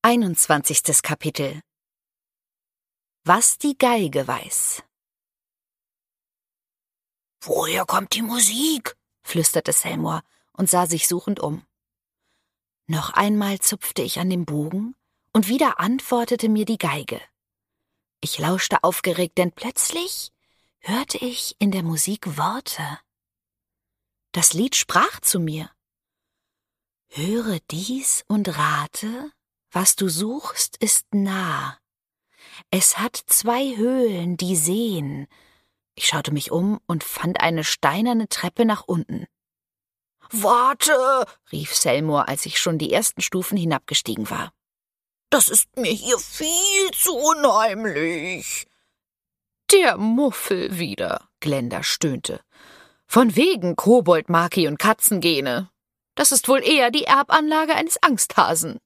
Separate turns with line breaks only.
21. Kapitel. Was die Geige weiß.
»Woher kommt die Musik?«
flüsterte Selmor und sah sich suchend um. Noch einmal zupfte ich an dem Bogen, und wieder antwortete mir die Geige. Ich lauschte aufgeregt, denn plötzlich hörte ich in der Musik Worte. Das Lied sprach zu mir. »Höre dies und rate, was du suchst, ist nah. Es hat 2 Höhlen, die sehen.« Ich schaute mich um und fand eine steinerne Treppe nach unten.
»Warte«,
rief Selmor, als ich schon die ersten Stufen hinabgestiegen war.
»Das ist mir hier viel zu unheimlich.«
»Der Muffel wieder«, Glenda stöhnte. »Von wegen Koboldmaki und Katzengene. Das ist wohl eher die Erbanlage eines Angsthasen.«